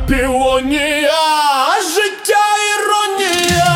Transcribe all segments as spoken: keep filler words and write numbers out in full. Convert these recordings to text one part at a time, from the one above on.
півонія, а життя іронія.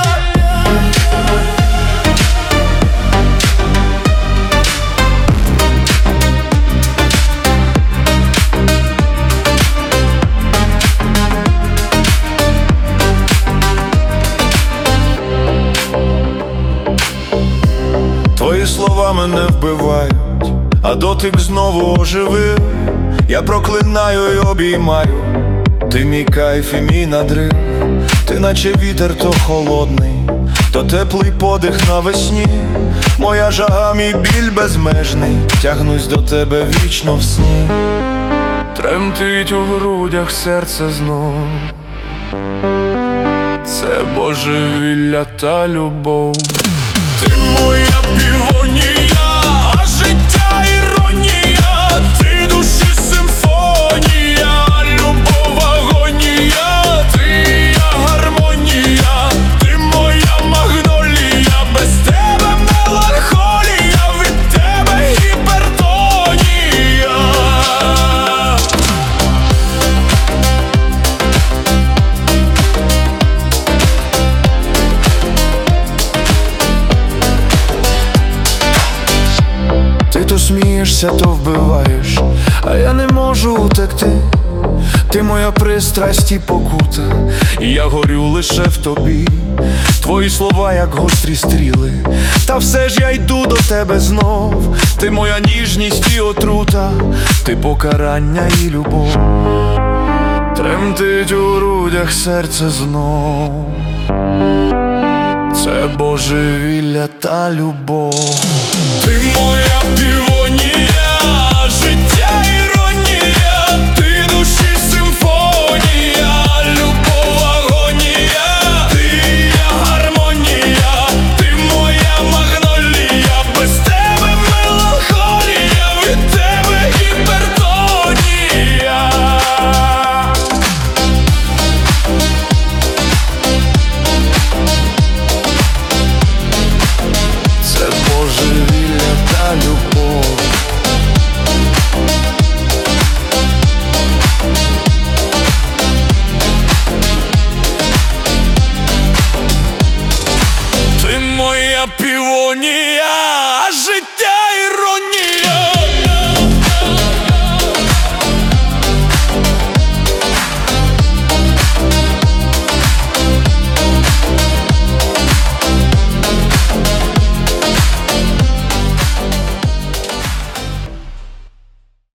Твої слова мене вбивають, а дотик знову оживив. Я проклинаю й обіймаю, ти мій кайф і мій надрив. Ти наче вітер то холодний, то теплий подих навесні. Моя жага, мій біль безмежний, тягнусь до тебе вічно в сні. Тремтить у грудях серце знов, це божевілля та любов. Ти моя півонія, а життя іронія. Ти душі симфонія, любов агонія. Ти я гармонія, ти моя магнолія. Без тебе меланхолія, від тебе гіпертонія. Ти то смієшся, то вбиваєш, а я не можу утекти. Ти моя пристрасть і покута, і я горю лише в тобі. Твої слова, як гострі стріли, та все ж я йду до тебе знов. Ти моя ніжність і отрута, ти покарання і любов. Тремтить у грудях серце знов, це божевілля та любов. Ти моя півонія,